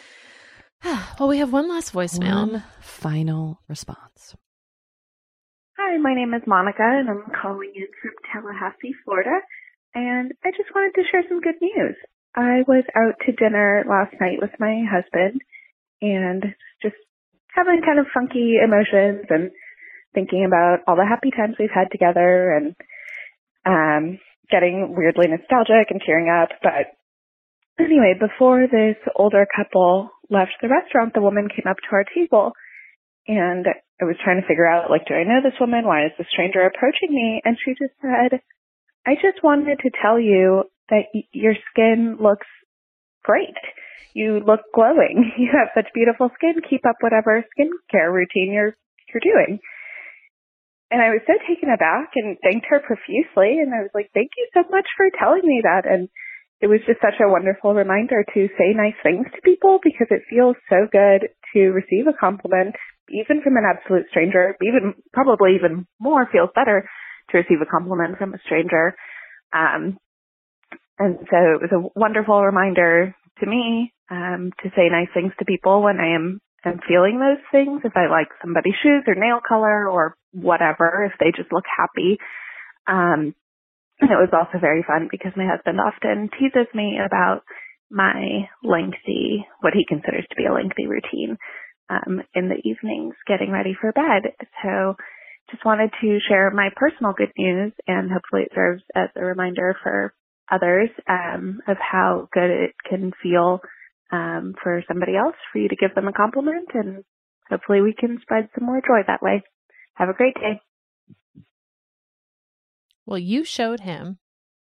[SPEAKER 2] Well, we have one last voicemail.
[SPEAKER 1] One final response.
[SPEAKER 6] Hi, my name is Monica, and I'm calling in from Tallahassee, Florida. and I just wanted to share some good news. I was out to dinner last night with my husband and just having kind of funky emotions and thinking about all the happy times we've had together and um, getting weirdly nostalgic and tearing up. But anyway, before this older couple left the restaurant, the woman came up to our table, and I was trying to figure out, like, do I know this woman? Why is this stranger approaching me? And she just said, I just wanted to tell you that y- your skin looks great. You look glowing. You have such beautiful skin. Keep up whatever skincare routine you're you're doing. And I was so taken aback and thanked her profusely. And I was like, thank you so much for telling me that. And it was just such a wonderful reminder to say nice things to people, because it feels so good to receive a compliment, even from an absolute stranger. Even probably even more feels better to receive a compliment from a stranger. Um, and so it was a wonderful reminder to me um, to say nice things to people when I am, am feeling those things. If I like somebody's shoes or nail color or whatever, if they just look happy. Um, and it was also very fun because my husband often teases me about my lengthy, what he considers to be a lengthy routine um, in the evenings getting ready for bed. So just wanted to share my personal good news, and hopefully it serves as a reminder for others um, of how good it can feel um, for somebody else, for you to give them a compliment, and hopefully we can spread some more joy that way. Have a great day.
[SPEAKER 2] Well, you showed him.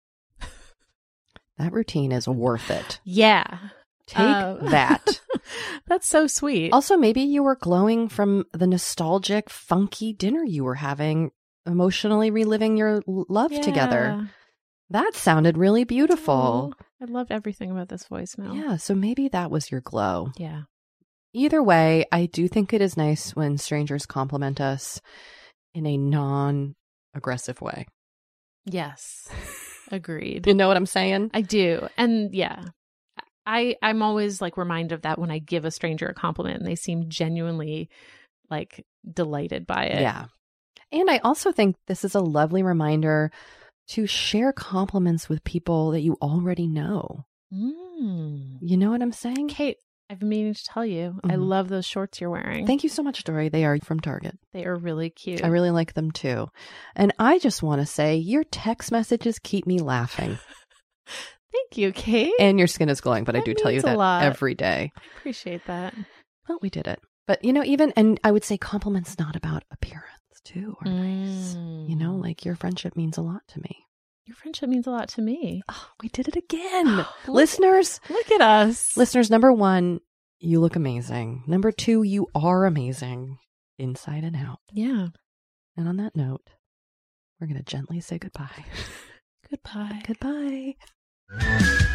[SPEAKER 1] That routine is worth it.
[SPEAKER 2] Yeah.
[SPEAKER 1] Take
[SPEAKER 2] uh,
[SPEAKER 1] that.
[SPEAKER 2] That's so sweet.
[SPEAKER 1] Also, maybe you were glowing from the nostalgic, funky dinner you were having, emotionally reliving your love
[SPEAKER 2] yeah.
[SPEAKER 1] together. That sounded really beautiful.
[SPEAKER 2] Oh, I loved everything about this voicemail.
[SPEAKER 1] Yeah, so maybe that was your glow.
[SPEAKER 2] Yeah.
[SPEAKER 1] Either way, I do think it is nice when strangers compliment us in a non-aggressive way.
[SPEAKER 2] Yes. Agreed.
[SPEAKER 1] You know what I'm saying?
[SPEAKER 2] I do. And yeah, I, I'm always like reminded of that when I give a stranger a compliment and they seem genuinely like delighted by it.
[SPEAKER 1] Yeah. And I also think this is a lovely reminder to share compliments with people that you already know.
[SPEAKER 2] Mm.
[SPEAKER 1] You know what I'm saying?
[SPEAKER 2] Kate, I've been meaning to tell you, mm-hmm. I love those shorts you're wearing.
[SPEAKER 1] Thank you so much, Dory. They are from Target.
[SPEAKER 2] They are really cute.
[SPEAKER 1] I really like them too. And I just want to say your text messages keep me laughing.
[SPEAKER 2] Thank you, Kate.
[SPEAKER 1] And your skin is glowing, but
[SPEAKER 2] that
[SPEAKER 1] I do tell you that every day.
[SPEAKER 2] I appreciate that.
[SPEAKER 1] Well, we did it. But, you know, even, and I would say compliments not about appearance too are mm. nice. You know, like your friendship means a lot to me.
[SPEAKER 2] Your friendship means a lot to me.
[SPEAKER 1] Oh, we did it again. Listeners.
[SPEAKER 2] Look at us.
[SPEAKER 1] Listeners, number one, you look amazing. Number two, you are amazing inside and out.
[SPEAKER 2] Yeah.
[SPEAKER 1] And on that note, we're going to gently say goodbye.
[SPEAKER 2] Goodbye.
[SPEAKER 1] Goodbye.